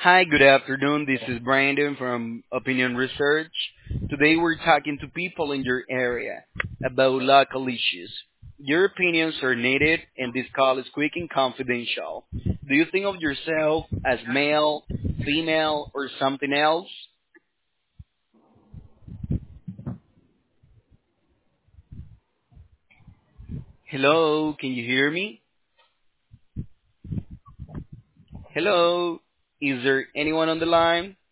Hi, good afternoon. This is Brandon from Opinion Research. Today we're talking to people in your area about local issues. Your opinions are needed and this call is quick and confidential. Do you think of yourself as male, female, or something else? Hello, can you hear me? Hello, is there anyone on the line?